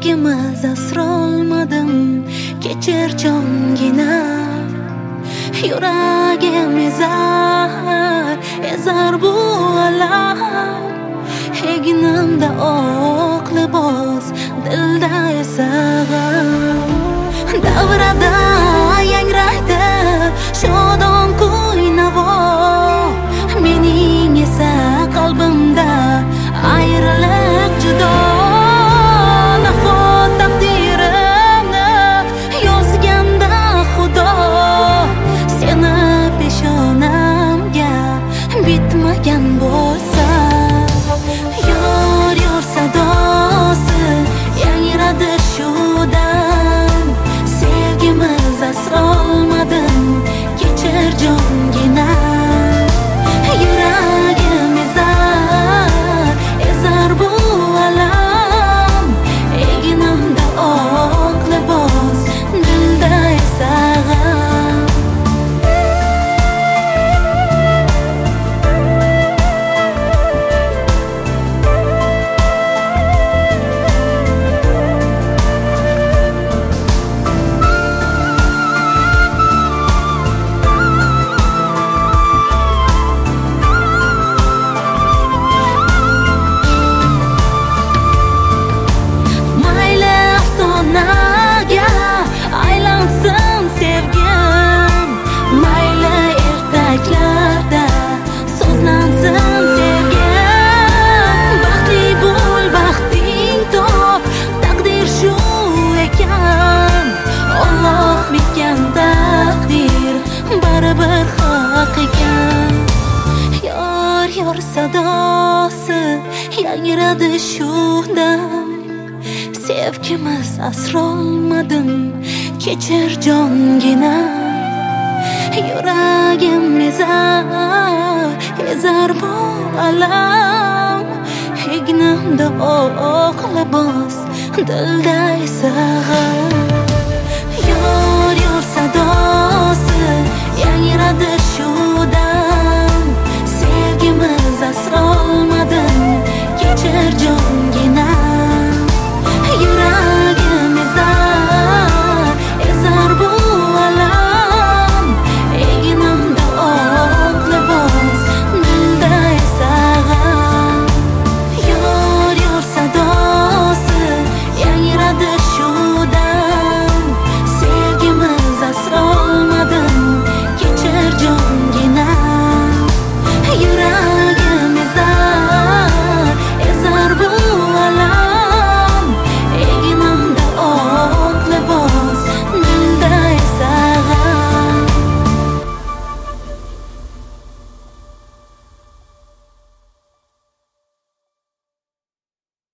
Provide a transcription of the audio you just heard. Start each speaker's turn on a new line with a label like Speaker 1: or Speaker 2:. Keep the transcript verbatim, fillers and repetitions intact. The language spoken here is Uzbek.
Speaker 1: Sevgimiz asrolmadim, kechir jongina. Yuragim ezar, ezar bu alam. Egnimda oq libos, dilda esa g'am. Davrada yangraydi shodon kuy-navo, mening esa qalbimda ayriliq judo. Nahot taqdirimni yozganda Xudo, seni peshonamga bitmagan bo'lsa, yor yor sadosi yangradi shu dam. Sevgimiz asrolmadim, kechir jongina. Yuragim ezar, ezar bu alam. Egnimda oq libos, dilda esa g'am. Aylansin sevgim, mayli ertaklarda so'zlansin sevgim. Baxtli bo'l, baxting top, taqdir shu ekan. Alloh bitgan taqdir baribir haq ekan. Yor yor sadosi yangradi shu dam. Sevgimiz asrolmadim, kechir jongina. Yuragim ezar, ezar bu alam. Egnimda oq libos, dilda esa g'am. Yor yor sadosi yangradi shu dam. Sevgimiz asrolmadim, kechir jongina.